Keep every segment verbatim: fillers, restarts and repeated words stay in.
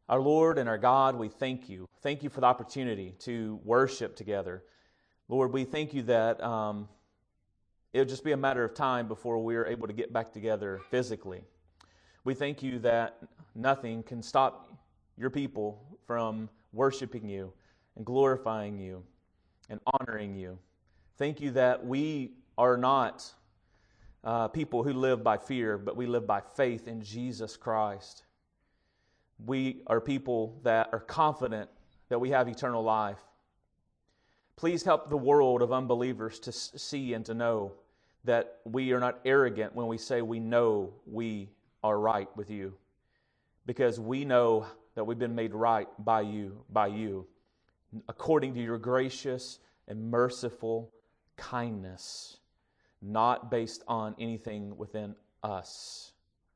Our Lord and our God, we thank you. Thank you for the opportunity to worship together. Lord, we thank you that um, it'll just be a matter of time before we're able to get back together physically. We thank you that nothing can stop your people from worshiping you and glorifying you and honoring you. Thank you that we are not uh, people who live by fear, but we live by faith in Jesus Christ. We are people that are confident that we have eternal life. Please help the world of unbelievers to see and to know that we are not arrogant when we say we know we are right with you, because we know that we've been made right by you, by you, according to your gracious and merciful kindness, not based on anything within us.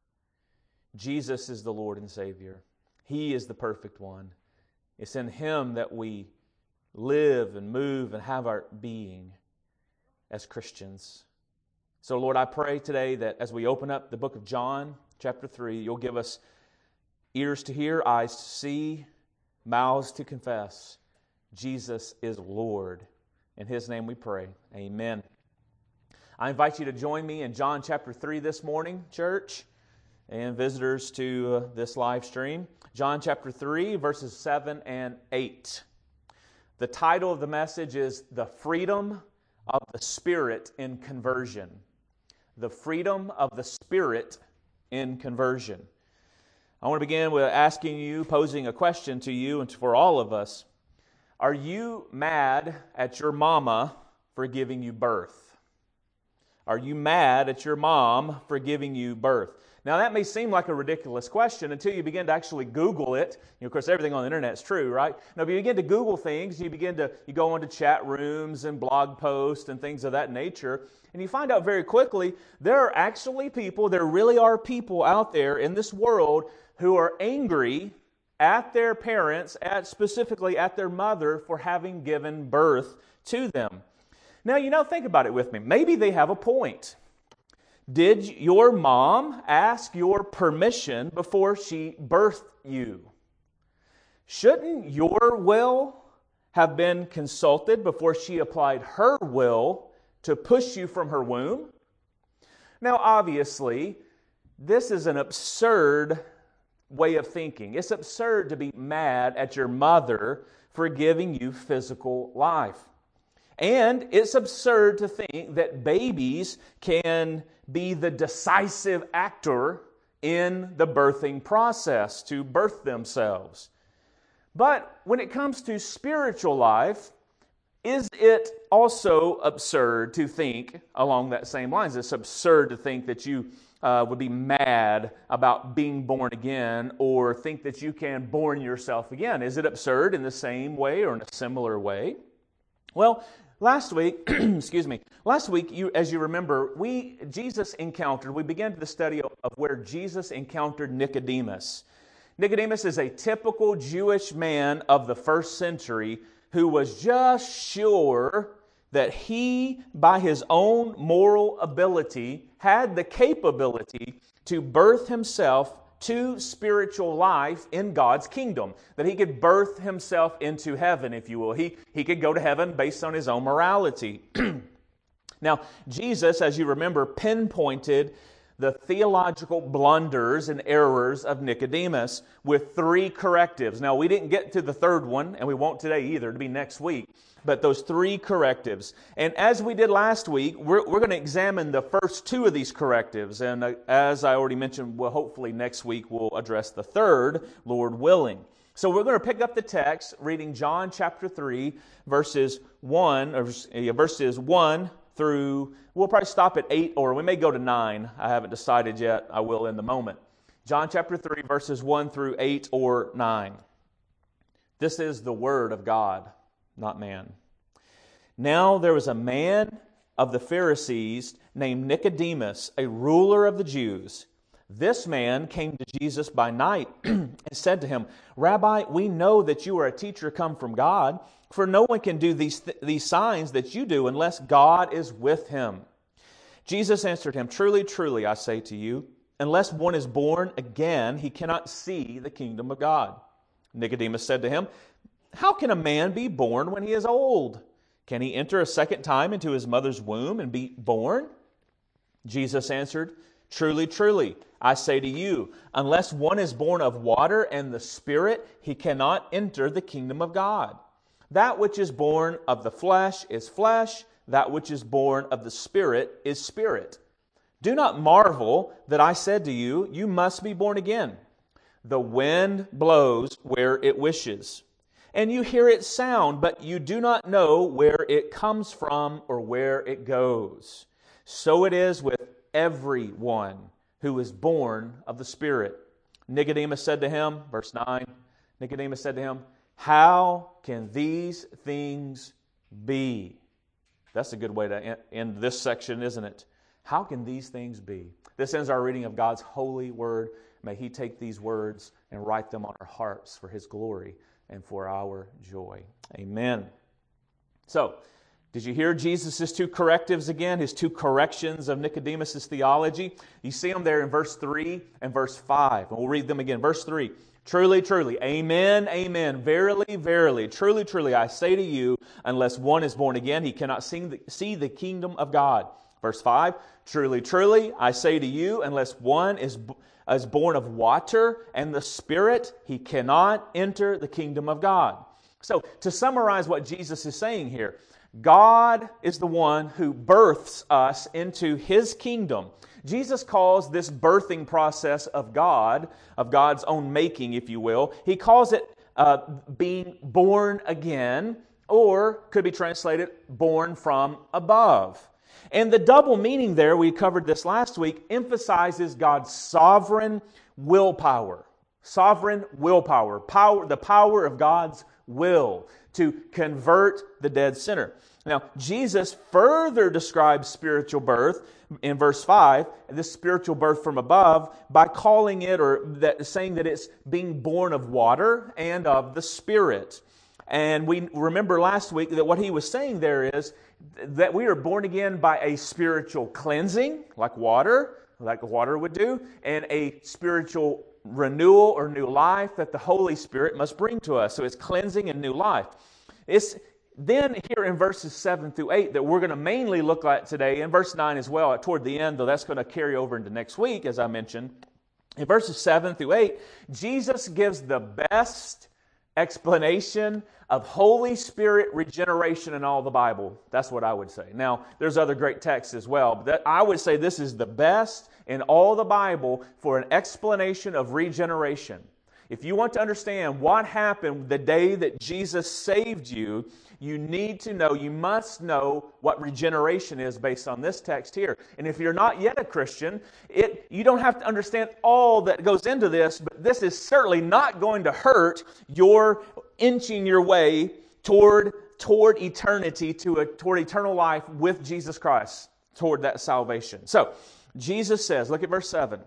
Jesus is the Lord and Savior. He is the perfect one. It's in Him that we live and move and have our being as Christians. So, Lord, I pray today that as we open up the book of John, chapter three, you'll give us ears to hear, eyes to see, mouths to confess. Jesus is Lord. In His name we pray. Amen. I invite you to join me in John chapter three this morning, church, and visitors to uh, this live stream. John chapter three, verses seven and eight. The title of the message is The Freedom of the Spirit in Conversion. The Freedom of the Spirit in Conversion. I want to begin with asking you, posing a question to you and for all of us. Are you mad at your mama for giving you birth? Are you mad at your mom for giving you birth? Now, that may seem like a ridiculous question until you begin to actually Google it. You know, of course, everything on the internet is true, right? Now, if you begin to Google things, you begin to you go into chat rooms and blog posts and things of that nature, and you find out very quickly there are actually people, there really are people out there in this world who are angry at their parents, at specifically at their mother, for having given birth to them. Now, you know, think about it with me. Maybe they have a point. Did your mom ask your permission before she birthed you? Shouldn't your will have been consulted before she applied her will to push you from her womb? Now, obviously, this is an absurd way of thinking. It's absurd to be mad at your mother for giving you physical life. And it's absurd to think that babies can be the decisive actor in the birthing process to birth themselves. But when it comes to spiritual life, is it also absurd to think along that same lines? It's absurd to think that you uh, would be mad about being born again or think that you can born yourself again. Is it absurd in the same way or in a similar way? Well, Last week, excuse me, last week, you, as you remember, we Jesus encountered, we began the study of, of where Jesus encountered Nicodemus. Nicodemus is a typical Jewish man of the first century who was just sure that he, by his own moral ability, had the capability to birth himself to spiritual life in God's kingdom, that he could birth himself into heaven, if you will. He, he could go to heaven based on his own morality. Now, Jesus, as you remember, pinpointed the theological blunders and errors of Nicodemus with three correctives. Now, we didn't get to the third one, and we won't today either, it'll be next week. But those three correctives. And as we did last week, we're, we're going to examine the first two of these correctives. And uh, as I already mentioned, well, hopefully next week we'll address the third, Lord willing. So we're going to pick up the text, reading John chapter three, verses one, or uh, verses one through, we'll probably stop at eight, or we may go to nine. I haven't decided yet. I will in the moment. John chapter three, verses one through eight or nine. This is the word of God, not man. Now there was a man of the Pharisees named Nicodemus, a ruler of the Jews. This man came to Jesus by night and said to him, Rabbi, we know that you are a teacher come from God, for no one can do these, th- these signs that you do unless God is with him. Jesus answered him, Truly, truly, I say to you, unless one is born again, he cannot see the kingdom of God. Nicodemus said to him, "How can a man be born when he is old? Can he enter a second time into his mother's womb and be born?" Jesus answered, "Truly, truly, I say to you, unless one is born of water and the Spirit, he cannot enter the kingdom of God. That which is born of the flesh is flesh, that which is born of the Spirit is spirit. Do not marvel that I said to you, you must be born again. The wind blows where it wishes, and you hear its sound, but you do not know where it comes from or where it goes. So it is with everyone who is born of the Spirit." Nicodemus said to him, verse nine, Nicodemus said to him, "How can these things be?" That's a good way to end this section, isn't it? How can these things be? This ends our reading of God's holy word. May He take these words and write them on our hearts for His glory and for our joy. Amen. So, did you hear Jesus' two correctives again? His two corrections of Nicodemus' theology? You see them there in verse three and verse five. And we'll read them again. Verse three. "Truly, truly, amen, amen, verily, verily, truly, truly, I say to you, unless one is born again, he cannot see the kingdom of God." Verse five. "Truly, truly, I say to you, unless one is is born of water and the Spirit, he cannot enter the kingdom of God." So, to summarize what Jesus is saying here, God is the one who births us into His kingdom. Jesus calls this birthing process of God, of God's own making, if you will, He calls it uh, being born again, or could be translated born from above. And the double meaning there, we covered this last week, emphasizes God's sovereign willpower. Sovereign willpower. Power, the power of God's will to convert the dead sinner. Now, Jesus further describes spiritual birth in verse five, this spiritual birth from above, by calling it, or that, saying that it's being born of water and of the Spirit. And we remember last week that what He was saying there is that we are born again by a spiritual cleansing, like water, like water would do, and a spiritual renewal or new life that the Holy Spirit must bring to us. So it's cleansing and new life. It's then here in verses seven through eight that we're going to mainly look at today, and verse nine as well, toward the end, though that's going to carry over into next week, as I mentioned. In verses seven through eight, Jesus gives the best explanation of Holy Spirit regeneration in all the Bible. That's what I would say. Now, there's other great texts as well, but that, I would say this is the best in all the Bible for an explanation of regeneration. If you want to understand what happened the day that Jesus saved you, you need to know, you must know what regeneration is based on this text here. And if you're not yet a Christian, it you don't have to understand all that goes into this, but this is certainly not going to hurt your inching your way toward, toward eternity, to a, toward eternal life with Jesus Christ, toward that salvation. So, Jesus says, look at verse seven.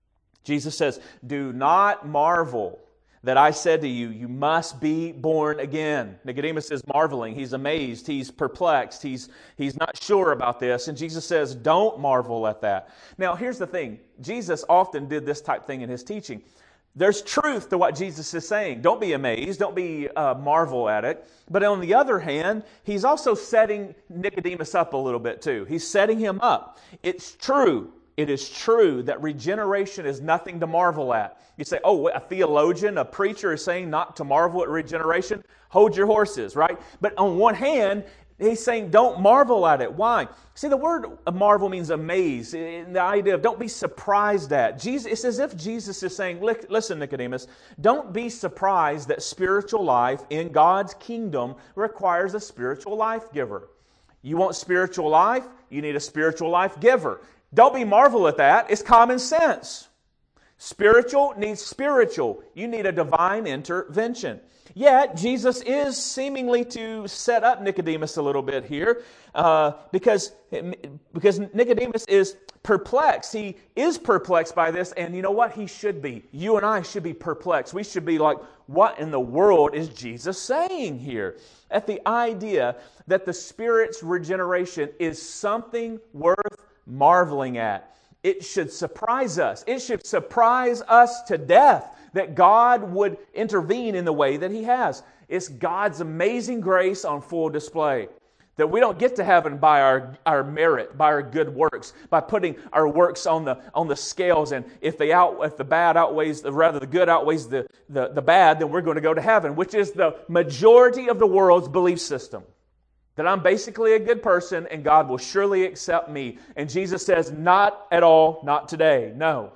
Jesus says, "Do not marvel that I said to you, you must be born again." Nicodemus is marveling. He's amazed. He's perplexed. He's, he's not sure about this. And Jesus says, don't marvel at that. Now, here's the thing. Jesus often did this type thing in His teaching. There's truth to what Jesus is saying. Don't be amazed. Don't be uh, marvel at it. But on the other hand, He's also setting Nicodemus up a little bit too. He's setting him up. It's true. It is true that regeneration is nothing to marvel at. You say, oh, a theologian, a preacher is saying not to marvel at regeneration? Hold your horses, right? But on one hand, He's saying don't marvel at it. Why? See, the word marvel means amaze. The idea of don't be surprised at. Jesus, it's as if Jesus is saying, listen, Nicodemus, don't be surprised that spiritual life in God's kingdom requires a spiritual life giver. You want spiritual life? You need a spiritual life giver. Don't be marvel at that. It's common sense. Spiritual needs spiritual. You need a divine intervention. Yet, Jesus is seemingly to set up Nicodemus a little bit here uh, because, because Nicodemus is perplexed. He is perplexed by this, and you know what? He should be. You and I should be perplexed. We should be like, what in the world is Jesus saying here? At the idea that the Spirit's regeneration is something worth marveling at. It should surprise us. It should surprise us to death that God would intervene in the way that He has. It's God's amazing grace on full display. That we don't get to heaven by our, our merit, by our good works, by putting our works on the on the scales, and if the out if the bad outweighs the rather the good outweighs the, the, the bad, then we're going to go to heaven, which is the majority of the world's belief system. That I'm basically a good person and God will surely accept me. And Jesus says, not at all, not today. No.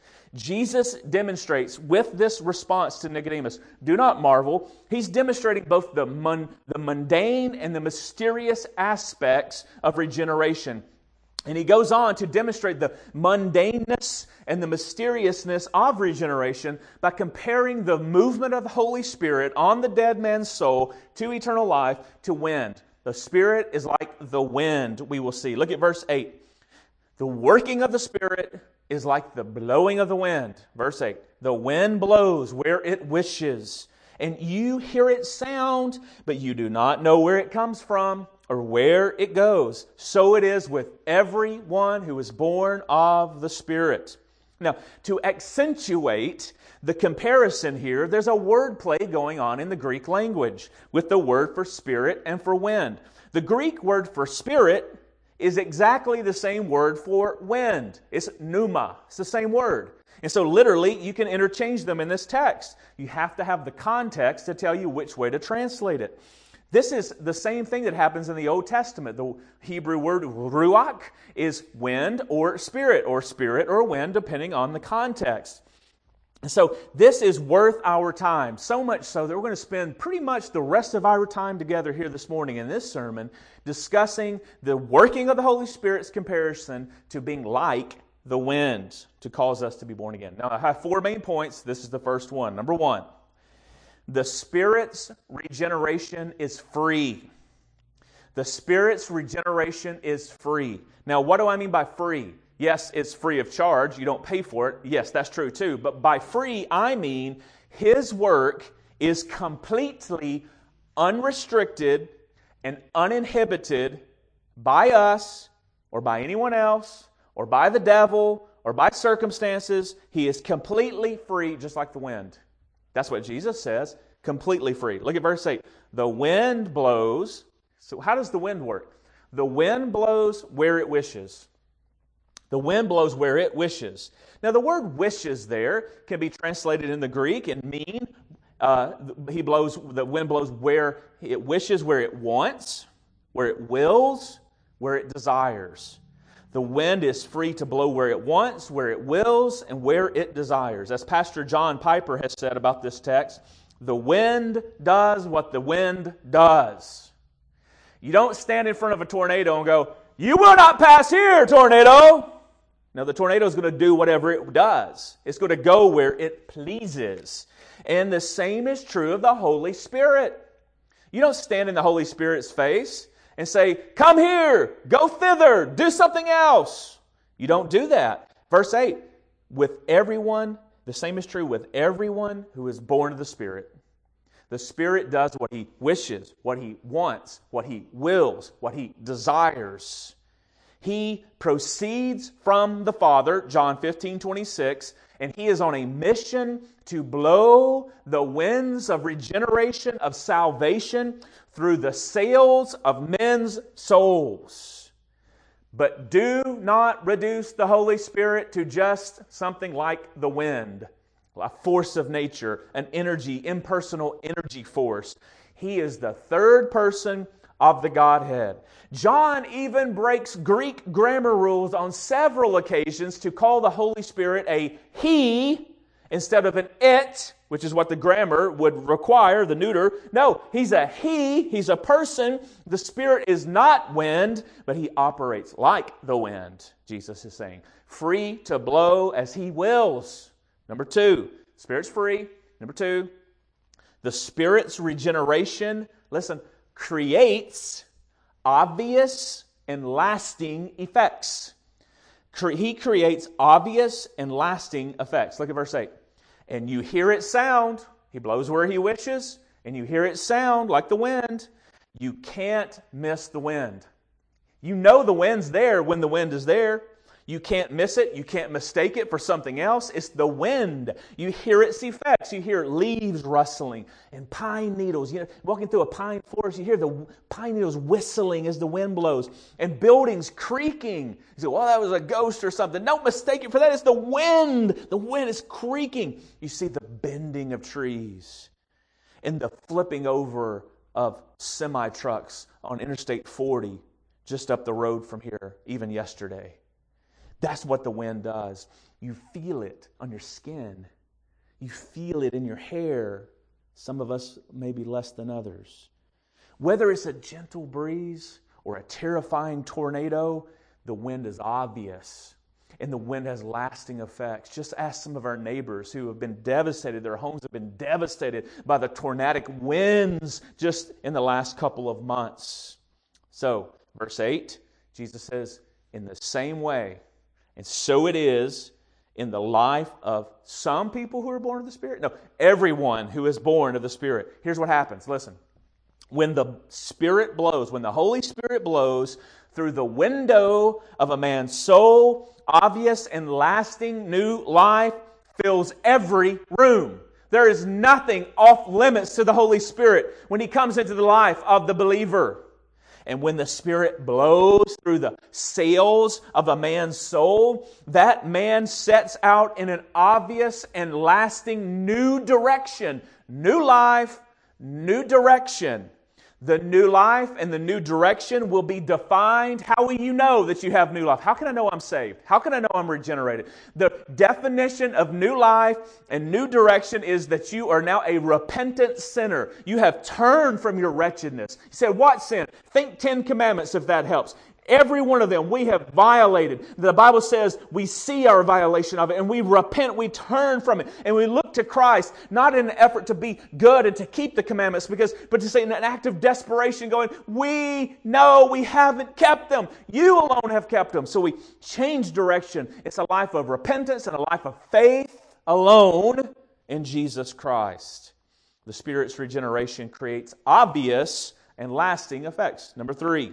Jesus demonstrates with this response to Nicodemus, do not marvel. He's demonstrating both the, mun, the mundane and the mysterious aspects of regeneration. And he goes on to demonstrate the mundaneness and the mysteriousness of regeneration by comparing the movement of the Holy Spirit on the dead man's soul to eternal life to wind. The Spirit is like the wind, we will see. Look at verse eight. The working of the Spirit is like the blowing of the wind. Verse eight. The wind blows where it wishes, and you hear it sound, but you do not know where it comes from or where it goes. So it is with everyone who is born of the Spirit. Now, to accentuate the comparison here, there's a word play going on in the Greek language with the word for spirit and for wind. The Greek word for spirit is exactly the same word for wind. It's pneuma. It's the same word. And so literally, you can interchange them in this text. You have to have the context to tell you which way to translate it. This is the same thing that happens in the Old Testament. The Hebrew word ruach is wind or spirit, or spirit or wind, depending on the context. And so this is worth our time, so much so that we're going to spend pretty much the rest of our time together here this morning in this sermon discussing the working of the Holy Spirit's comparison to being like the wind to cause us to be born again. Now, I have four main points. This is the first one. Number one, the Spirit's regeneration is free. The Spirit's regeneration is free. Now, what do I mean by free? Yes, it's free of charge. You don't pay for it. Yes, that's true too. But by free, I mean His work is completely unrestricted and uninhibited by us or by anyone else or by the devil or by circumstances. He is completely free, just like the wind. That's what Jesus says, completely free. Look at verse eight. The wind blows. So how does the wind work? The wind blows where it wishes. The wind blows where it wishes. Now, the word wishes there can be translated in the Greek and mean, uh, he blows, the wind blows where it wishes, where it wants, where it wills, where it desires. The wind is free to blow where it wants, where it wills, and where it desires. As Pastor John Piper has said about this text, the wind does what the wind does. You don't stand in front of a tornado and go, "You will not pass here, tornado." Now, the tornado is going to do whatever it does. It's going to go where it pleases. And the same is true of the Holy Spirit. You don't stand in the Holy Spirit's face and say, "Come here, go thither, do something else." You don't do that. Verse eight, with everyone, the same is true with everyone who is born of the Spirit. The Spirit does what He wishes, what He wants, what He wills, what He desires. He proceeds from the Father, John fifteen twenty-six, and He is on a mission to blow the winds of regeneration, of salvation, through the sails of men's souls. But do not reduce the Holy Spirit to just something like the wind, a force of nature, an energy, impersonal energy force. He is the third person of the Godhead. John even breaks Greek grammar rules on several occasions to call the Holy Spirit a He instead of an it, which is what the grammar would require, the neuter. No, He's a He. He's a person. The Spirit is not wind, but He operates like the wind, Jesus is saying. Free to blow as He wills. Number two, Spirit's free. Number two, the Spirit's regeneration, listen, creates obvious and lasting effects. He creates obvious and lasting effects. Look at verse eight. And you hear it sound. He blows where He wishes. And you hear it sound like the wind. You can't miss the wind. You know the wind's there when the wind is there. You can't miss it. You can't mistake it for something else. It's the wind. You hear its effects. You hear leaves rustling and pine needles. You know, walking through a pine forest, you hear the pine needles whistling as the wind blows and buildings creaking. You say, well, that was a ghost or something. Don't mistake it for that. It's the wind. The wind is creaking. You see the bending of trees and the flipping over of semi-trucks on Interstate forty just up the road from here, even yesterday. That's what the wind does. You feel it on your skin. You feel it in your hair. Some of us maybe less than others. Whether it's a gentle breeze or a terrifying tornado, the wind is obvious. And the wind has lasting effects. Just ask some of our neighbors who have been devastated. Their homes have been devastated by the tornadic winds just in the last couple of months. So, verse eight, Jesus says, in the same way, and so it is in the life of some people who are born of the Spirit. No, everyone who is born of the Spirit. Here's what happens. Listen. When the Spirit blows, when the Holy Spirit blows through the window of a man's soul, obvious and lasting new life fills every room. There is nothing off limits to the Holy Spirit when He comes into the life of the believer. And when the Spirit blows through the sails of a man's soul, that man sets out in an obvious and lasting new direction. New life, new direction. The new life and the new direction will be defined. How will you know that you have new life? How can I know I'm saved? How can I know I'm regenerated? The definition of new life and new direction is that you are now a repentant sinner. You have turned from your wretchedness. You said, what sin? Think Ten Commandments if that helps. Every one of them we have violated. The Bible says we see our violation of it and we repent, we turn from it, and we look to Christ, not in an effort to be good and to keep the commandments, because, but to say in an act of desperation going, we know we haven't kept them. You alone have kept them. So we change direction. It's a life of repentance and a life of faith alone in Jesus Christ. The Spirit's regeneration creates obvious and lasting effects. Number three.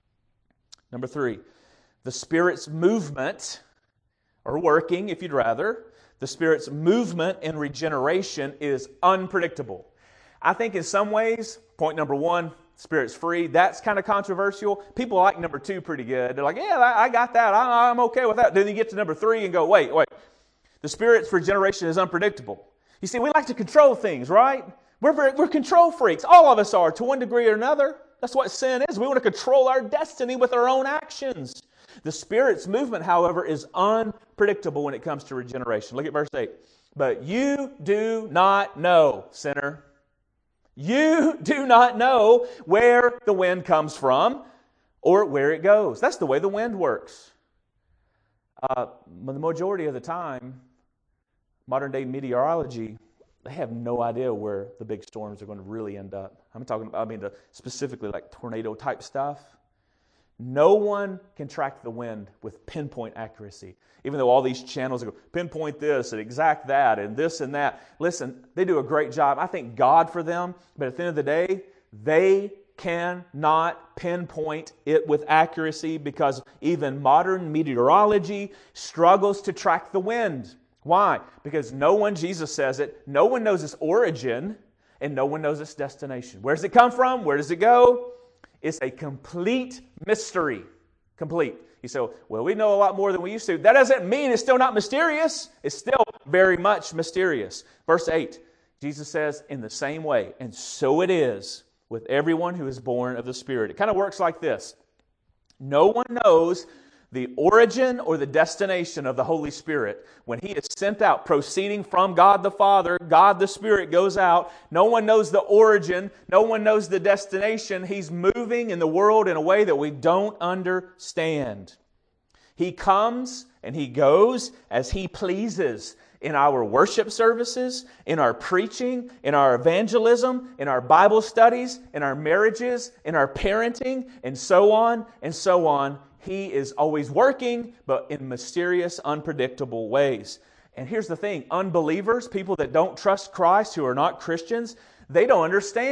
Number three, the Spirit's movement, or working, if you'd rather, the Spirit's movement in regeneration is unpredictable. I think in some ways, point number one, Spirit's free. That's kind of controversial. People like number two pretty good. They're like, yeah, I got that. I'm okay with that. Then you get to number three and go, wait, wait. The Spirit's regeneration is unpredictable. You see, we like to control things, right? We're, very, we're control freaks. All of us are, to one degree or another. That's what sin is. We want to control our destiny with our own actions. The Spirit's movement, however, is unpredictable when it comes to regeneration. Look at verse eight. But you do not know, sinner. You do not know where the wind comes from or where it goes. That's the way the wind works. Uh, the majority of the time, modern day meteorology, they have no idea where the big storms are going to really end up. I'm talking about, I mean, the, specifically like tornado type stuff. No one can track the wind with pinpoint accuracy. Even though all these channels go, pinpoint this and exact that and this and that. Listen, they do a great job. I thank God for them. But at the end of the day, they cannot pinpoint it with accuracy because even modern meteorology struggles to track the wind. Why? Because no one, Jesus says it, no one knows its origin and no one knows its destination. Where does it come from? Where does it go? It's a complete mystery. Complete. You say, well, we know a lot more than we used to. That doesn't mean it's still not mysterious. It's still very much mysterious. Verse eight, Jesus says, in the same way, and so it is with everyone who is born of the Spirit. It kind of works like this. No one knows the origin or the destination of the Holy Spirit. When He is sent out, proceeding from God the Father, God the Spirit goes out. No one knows the origin. No one knows the destination. He's moving in the world in a way that we don't understand. He comes and He goes as He pleases in our worship services, in our preaching, in our evangelism, in our Bible studies, in our marriages, in our parenting, and so on and so on. He is always working, but in mysterious, unpredictable ways. And here's the thing. Unbelievers, people that don't trust Christ, who are not Christians, they don't understand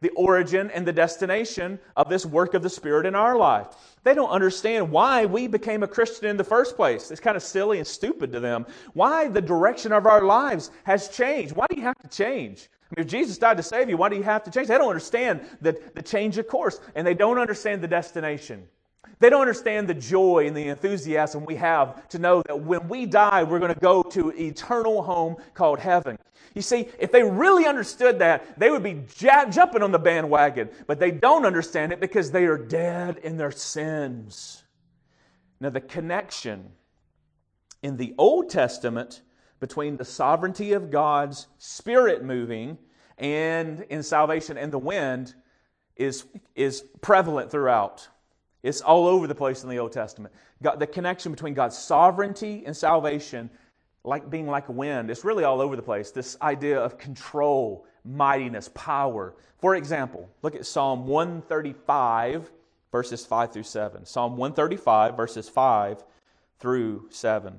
the origin and the destination of this work of the Spirit in our life. They don't understand why we became a Christian in the first place. It's kind of silly and stupid to them. Why the direction of our lives has changed. Why do you have to change? I mean, if Jesus died to save you, why do you have to change? They don't understand the, the change of course, and they don't understand the destination. They don't understand the joy and the enthusiasm we have to know that when we die, we're going to go to an eternal home called heaven. You see, if they really understood that, they would be j- jumping on the bandwagon. But they don't understand it because they are dead in their sins. Now, the connection in the Old Testament between the sovereignty of God's Spirit moving and in salvation and the wind is, is prevalent throughout. It's all over the place in the Old Testament. God, the connection between God's sovereignty and salvation, like being like a wind, it's really all over the place. This idea of control, mightiness, power. For example, look at Psalm one thirty-five, verses five through seven. Psalm one thirty-five, verses five through seven.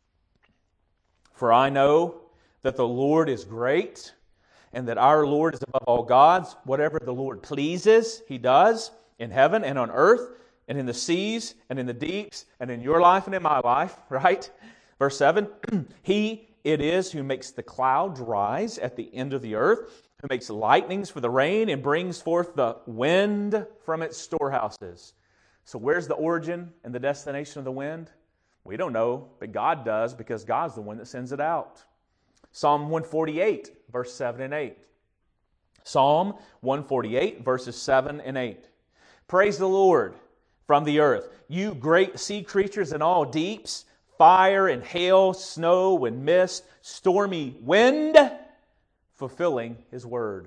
For I know that the Lord is great, and that our Lord is above all gods. Whatever the Lord pleases, He does in heaven and on earth, and in the seas, and in the deeps, and in your life and in my life, right? Verse seven, He it is who makes the clouds rise at the end of the earth, who makes lightnings for the rain, and brings forth the wind from its storehouses. So where's the origin and the destination of the wind? We don't know, but God does, because God's the one that sends it out. Psalm one forty-eight, verse seven and eight. Psalm one forty-eight, verses seven and eight. Praise the Lord from the earth, you great sea creatures in all deeps, fire and hail, snow and mist, stormy wind, fulfilling His word.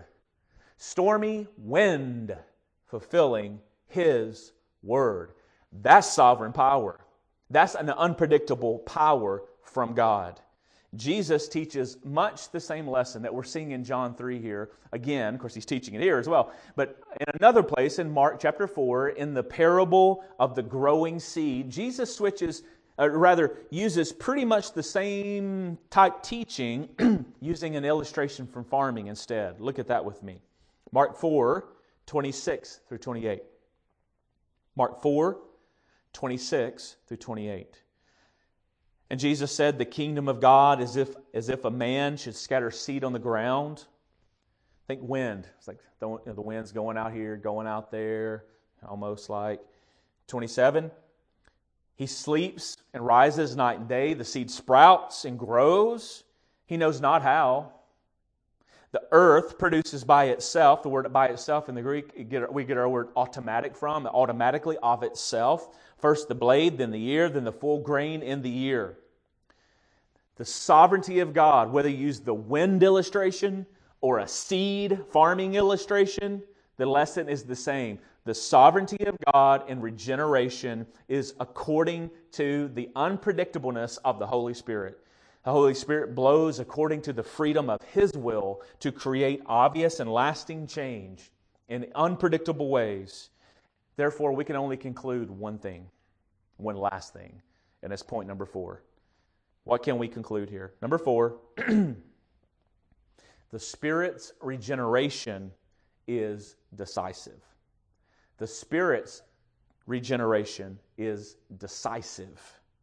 Stormy wind, fulfilling His word. That's sovereign power. That's an unpredictable power from God. Jesus teaches much the same lesson that we're seeing in John three here. Again, of course, He's teaching it here as well. But in another place, in Mark chapter four, in the parable of the growing seed, Jesus switches, or rather uses pretty much the same type teaching using an illustration from farming instead. Look at that with me. Mark four, twenty-six through twenty-eight. Mark four, twenty-six through twenty-eight. And Jesus said, the kingdom of God is if, as if a man should scatter seed on the ground. Think wind. It's like the, you know, the wind's going out here, going out there, almost like. twenty-seven. He sleeps and rises night and day. The seed sprouts and grows. He knows not how. The earth produces by itself. The word by itself in the Greek, we get our word automatic from, automatically of itself. First the blade, then the ear, then the full grain in the ear. The sovereignty of God, whether you use the wind illustration or a seed farming illustration, the lesson is the same. The sovereignty of God in regeneration is according to the unpredictableness of the Holy Spirit. The Holy Spirit blows according to the freedom of His will to create obvious and lasting change in unpredictable ways. Therefore, we can only conclude one thing, one last thing, and that's point number four. What can we conclude here? Number four, the Spirit's regeneration is decisive. The Spirit's regeneration is decisive.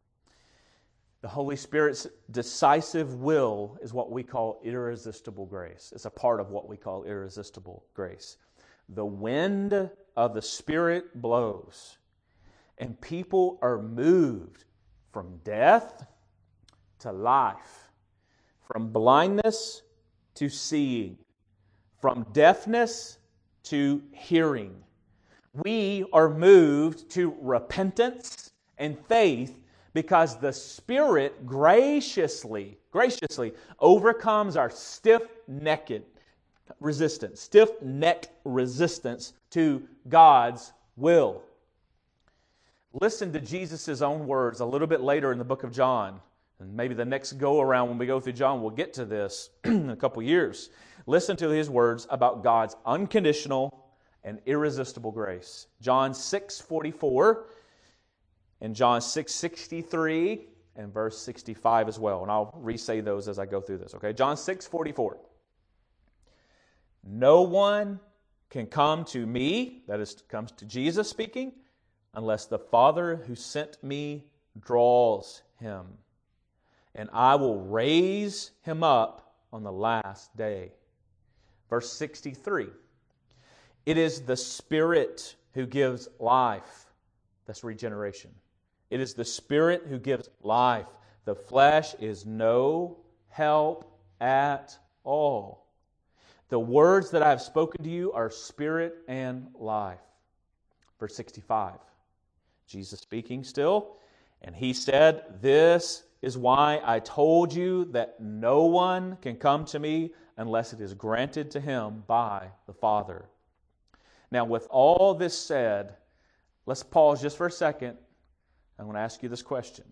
The Holy Spirit's decisive will is what we call irresistible grace. It's a part of what we call irresistible grace. The wind of the Spirit blows, and people are moved from death to life, from blindness to seeing, from deafness to hearing. We are moved to repentance and faith because the Spirit graciously, graciously overcomes our stiff-necked resistance, stiff-necked resistance to God's will. Listen to Jesus' own words a little bit later in the book of John. And maybe the next go-around when we go through John, we'll get to this in a couple years. Listen to His words about God's unconditional and irresistible grace. John six forty-four and John six sixty-three and verse sixty-five as well. And I'll re-say those as I go through this. Okay, John six forty-four. No one can come to me," that is, comes to Jesus speaking, "unless the Father who sent me draws him. And I will raise him up on the last day." Verse sixty-three. "It is the Spirit who gives life." That's regeneration. "It is the Spirit who gives life. The flesh is no help at all. The words that I have spoken to you are spirit and life." Verse sixty-five. Jesus speaking still. "And he said, this is why I told you that no one can come to me unless it is granted to him by the Father." Now, with all this said, let's pause just for a second. I'm going to ask you this question.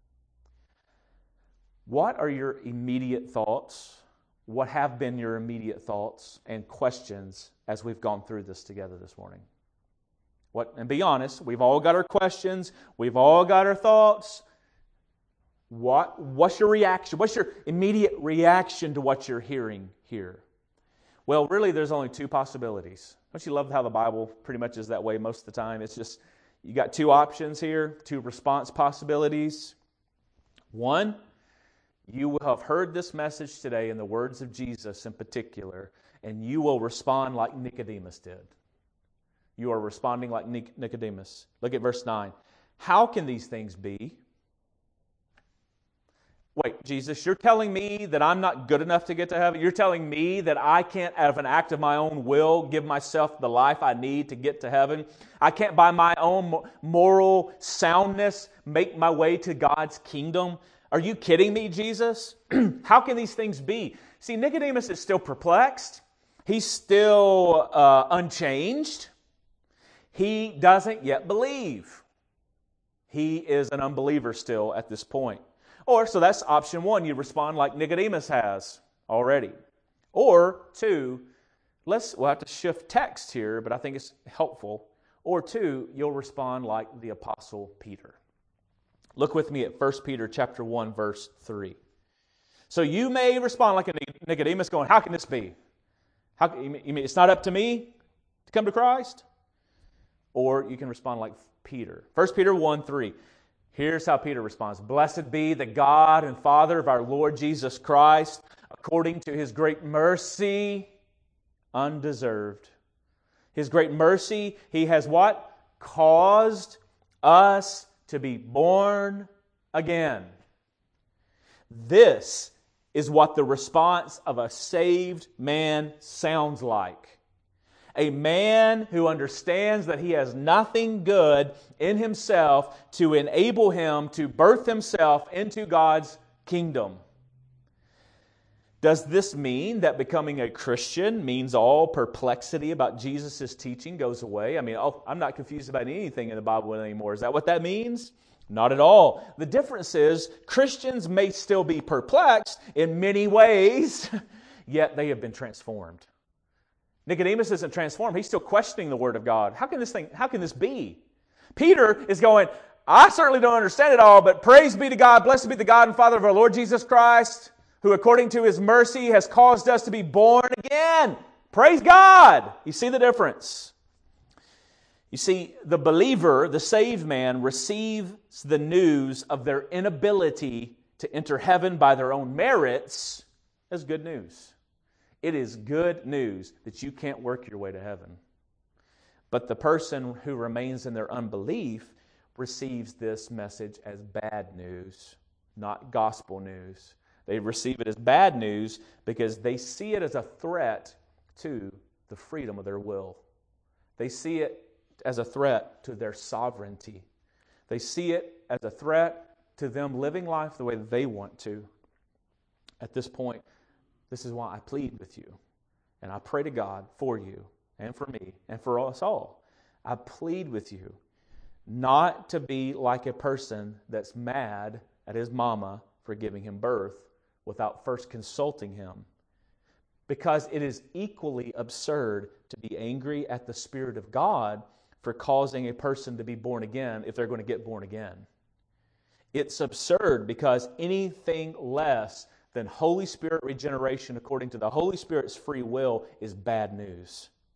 What are your immediate thoughts? What have been your immediate thoughts and questions as we've gone through this together this morning? What? And be honest, we've all got our questions. We've all got our thoughts. What? What's your reaction? What's your immediate reaction to what you're hearing here? Well, really, there's only two possibilities. Don't you love how the Bible pretty much is that way most of the time? It's just, you got two options here, two response possibilities. One, you will have heard this message today in the words of Jesus in particular, and you will respond like Nicodemus did. You are responding like Nicodemus. Look at verse nine. "How can these things be?" Wait, Jesus, you're telling me that I'm not good enough to get to heaven? You're telling me that I can't, out of an act of my own will, give myself the life I need to get to heaven? I can't, by my own moral soundness, make my way to God's kingdom? Are you kidding me, Jesus? How can these things be? See, Nicodemus is still perplexed. He's still uh, unchanged. He doesn't yet believe. He is an unbeliever still at this point. Or, so that's option one, you respond like Nicodemus has already. Or, two, let's, we'll have to shift text here, but I think it's helpful. Or two, you'll respond like the Apostle Peter. Look with me at First Peter chapter one, verse three. So you may respond like a Nicodemus going, "How can this be? How, you mean it's not up to me to come to Christ?" Or you can respond like Peter. First Peter one, three. Here's how Peter responds. "Blessed be the God and Father of our Lord Jesus Christ, according to His great mercy, undeserved." His great mercy, He has what? Caused us to be born again. This is what the response of a saved man sounds like. A man who understands that he has nothing good in himself to enable him to birth himself into God's kingdom. Does this mean that becoming a Christian means all perplexity about Jesus' teaching goes away? I mean, oh, I'm not confused about anything in the Bible anymore. Is that what that means? Not at all. The difference is Christians may still be perplexed in many ways, yet they have been transformed. Nicodemus isn't transformed. He's still questioning the Word of God. How can this thing, how can this be? Peter is going, "I certainly don't understand it all, but praise be to God, blessed be the God and Father of our Lord Jesus Christ, who according to His mercy has caused us to be born again." Praise God! You see the difference? You see, the believer, the saved man, receives the news of their inability to enter heaven by their own merits as good news. It is good news that you can't work your way to heaven. But the person who remains in their unbelief receives this message as bad news, not gospel news. They receive it as bad news because they see it as a threat to the freedom of their will. They see it as a threat to their sovereignty. They see it as a threat to them living life the way that they want to. At this point, this is why I plead with you, and I pray to God for you and for me and for us all. I plead with you not to be like a person that's mad at his mama for giving him birth without first consulting him, because it is equally absurd to be angry at the Spirit of God for causing a person to be born again if they're going to get born again. It's absurd because anything less than Holy Spirit regeneration according to the Holy Spirit's free will is bad news.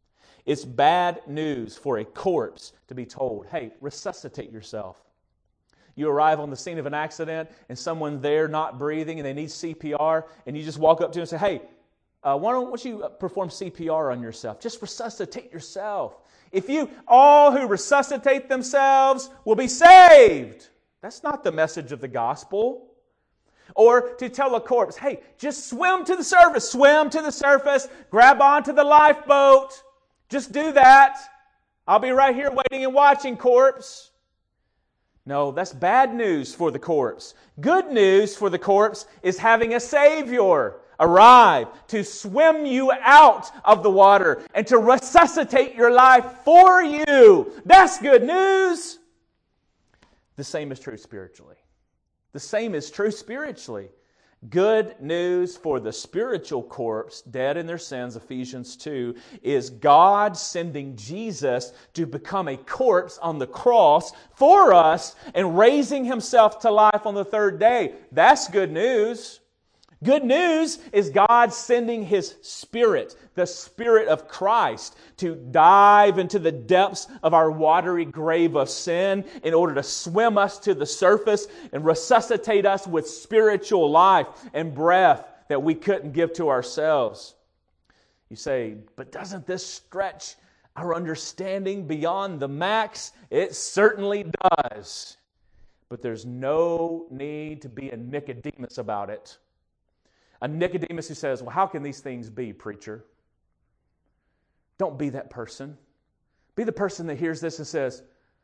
It's bad news for a corpse to be told, hey, resuscitate yourself. You arrive on the scene of an accident and someone there not breathing and they need C P R, and you just walk up to them and say, hey, uh, why don't you perform C P R on yourself? Just resuscitate yourself. If you, all who resuscitate themselves will be saved. That's not the message of the gospel. Or to tell a corpse, hey, just swim to the surface, swim to the surface, grab onto the lifeboat. Just do that. I'll be right here waiting and watching, corpse. No, that's bad news for the corpse. Good news for the corpse is having a Savior arrive to swim you out of the water and to resuscitate your life for you. That's good news. The same is true spiritually. The same is true spiritually. Good news for the spiritual corpse, dead in their sins, Ephesians two, is God sending Jesus to become a corpse on the cross for us and raising Himself to life on the third day. That's good news. Good news is God sending His Spirit, the Spirit of Christ, to dive into the depths of our watery grave of sin in order to swim us to the surface and resuscitate us with spiritual life and breath that we couldn't give to ourselves. You say, but doesn't this stretch our understanding beyond the max? It certainly does. But there's no need to be a Nicodemus about it. A Nicodemus who says, well, how can these things be, preacher? Don't be that person. Be the person that hears this and says,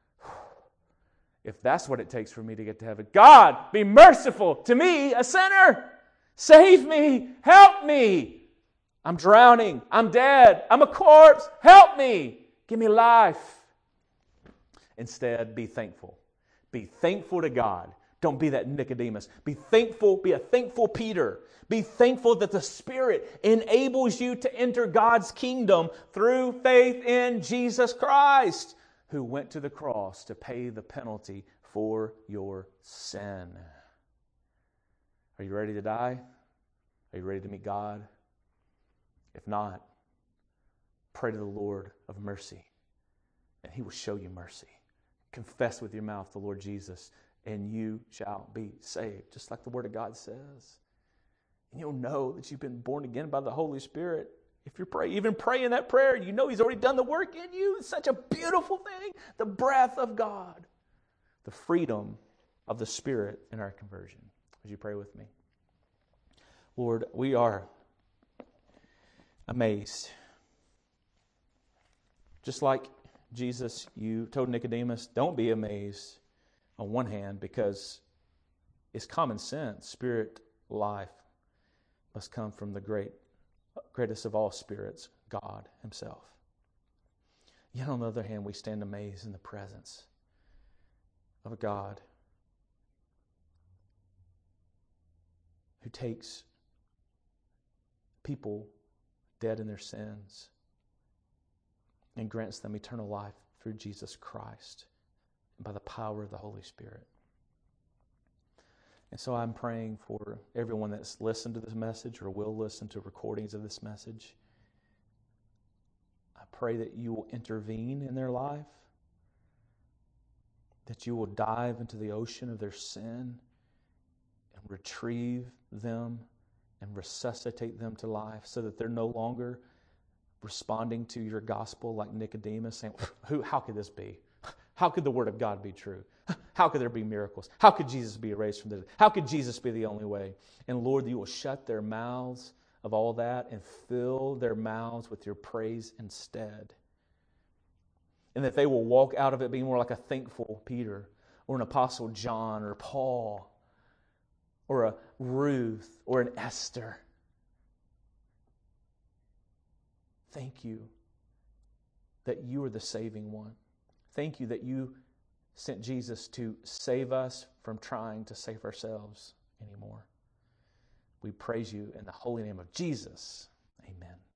if that's what it takes for me to get to heaven, God, be merciful to me, a sinner. Save me. Help me. I'm drowning. I'm dead. I'm a corpse. Help me. Give me life. Instead, be thankful. Be thankful to God. Don't be that Nicodemus. Be thankful. Be a thankful Peter. Be thankful that the Spirit enables you to enter God's kingdom through faith in Jesus Christ, who went to the cross to pay the penalty for your sin. Are you ready to die? Are you ready to meet God? If not, pray to the Lord of mercy, and He will show you mercy. Confess with your mouth the Lord Jesus, and you shall be saved, just like the Word of God says. And you'll know that you've been born again by the Holy Spirit. If you're praying, even praying that prayer, you know He's already done the work in you. It's such a beautiful thing. The breath of God. The freedom of the Spirit in our conversion. Would you pray with me? Lord, we are amazed. Just like Jesus, you told Nicodemus, don't be amazed on one hand because it's common sense. Spirit life must come from the great, greatest of all spirits, God Himself. Yet on the other hand, we stand amazed in the presence of a God who takes people dead in their sins and grants them eternal life through Jesus Christ and by the power of the Holy Spirit. And so I'm praying for everyone that's listened to this message or will listen to recordings of this message. I pray that you will intervene in their life, that you will dive into the ocean of their sin and retrieve them and resuscitate them to life so that they're no longer responding to your gospel like Nicodemus, saying, "Who? How could this be? How could the Word of God be true? How could there be miracles? How could Jesus be raised from the dead? How could Jesus be the only way?" And Lord, you will shut their mouths of all that and fill their mouths with your praise instead. And that they will walk out of it being more like a thankful Peter or an Apostle John or Paul or a Ruth or an Esther. Thank you that you are the saving one. Thank you that you sent Jesus to save us from trying to save ourselves anymore. We praise you in the holy name of Jesus. Amen.